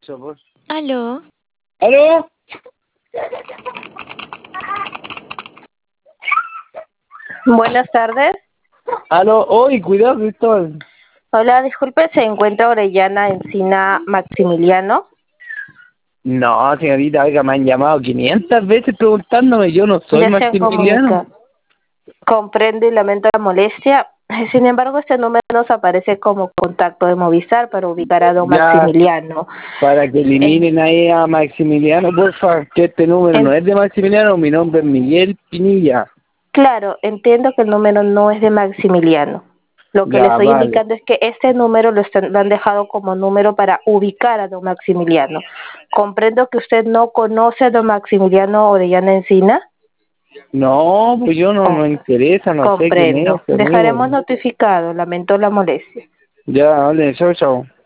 hecho, pues. Aló. ¿Aló? Buenas tardes. ¿Aló? ¡Uy, cuidado, Cristóbal! Hola, disculpe, ¿se encuentra Orellana Encina Maximiliano? No, señorita, oiga, me han llamado 500 veces preguntándome, yo no soy Deseo Maximiliano. comunicar. Comprendo y lamento la molestia. Sin embargo, este número nos aparece como contacto de Movistar para ubicar a don Ya, Maximiliano. para que eliminen ahí a Maximiliano, por favor, que este número no es de Maximiliano, mi nombre es Miguel Pinilla. Claro, entiendo que el número no es de Maximiliano. Lo que le Ya, estoy vale. indicando es que este número lo han dejado como número para ubicar a don Maximiliano. Comprendo que usted no conoce a don Maximiliano Orellana Encina. No, pues yo no me interesa, no sé quién es Comprendo. ese amigo. Dejaremos notificado. Lamento la molestia. Ya, vale, chao, chao.